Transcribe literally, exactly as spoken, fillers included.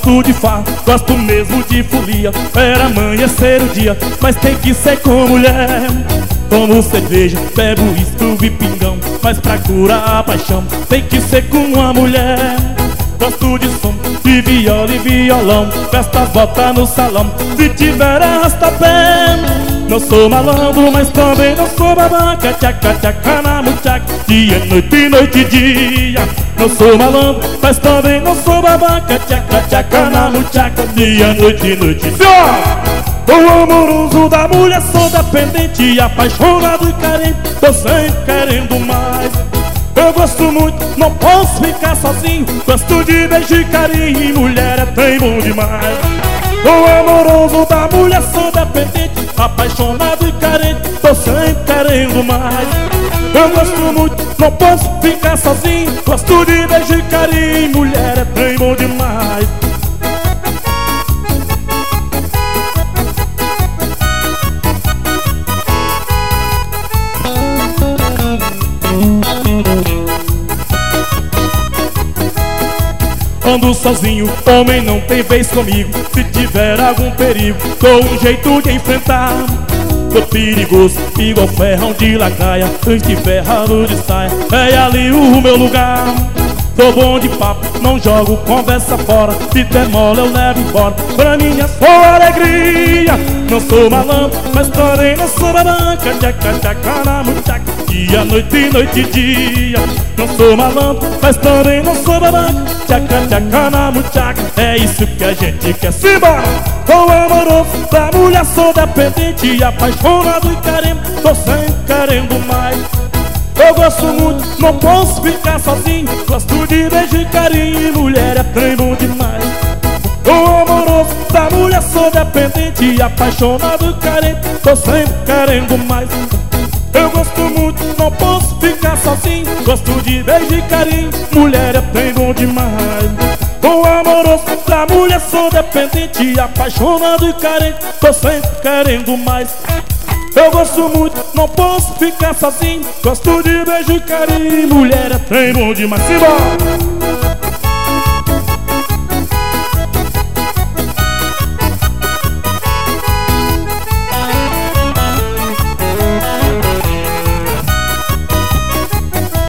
Gosto de farra, gosto mesmo de folia. Espera amanhecer o dia, mas tem que ser com mulher. Tomo cerveja, bebo uísque e pingão, mas pra curar a paixão tem que ser com uma mulher. Gosto de som, de viola e violão, festa volta no salão, se tiver arrasta-pé. Não sou malandro, mas também não sou babaca. Tchaca, tchaca na muchaca, dia, noite, noite e dia. Não sou malandro, mas também não sou babaca. Tchaca, tchaca na muchaca, dia, noite, noite e dia. O amoroso da mulher, sou dependente, apaixonado e carente, tô sempre querendo mais. Eu gosto muito, não posso ficar sozinho, gosto de beijo e carinho, mulher é trem bom demais. O amoroso da mulher, sou dependente, apaixonado e carente, tô sempre querendo mais. Eu gosto muito, não posso ficar sozinho, gosto de beijo e carinho, mulher é trem bom demais. Ando sozinho, homem não tem vez comigo. Se tiver algum perigo, dou um jeito de enfrentar. Tô perigoso, igual ferrão de lacraia, antes de ferrado de saia, é ali o meu lugar. Tô bom de papo, não jogo conversa fora, se der mole eu levo embora, pra mim é só alegria. Não sou malandro, mas também não sou babanca. Tchaca, tchaca na muchaca, dia, noite, noite e dia. Não sou malandro, mas também não sou babanca. Tchaca, tchaca na muchaca, é isso que a gente quer. Simbora! Tô amoroso da mulher, sou dependente, apaixonado e carente, tô sempre querendo mais. Eu gosto muito, não posso ficar sozinho, gosto de beijo e carinho, mulher é trem bom demais. O amoroso da mulher, sou dependente, apaixonado e carente, tô sempre querendo mais. Eu gosto muito, não posso ficar sozinho, gosto de beijo e carinho, mulher é trem bom demais. O amoroso da mulher, sou dependente, apaixonado e carente, tô sempre querendo mais. Eu gosto muito, não posso ficar sozinho, gosto de beijo e carinho, mulher é trem bom demais. Simbora!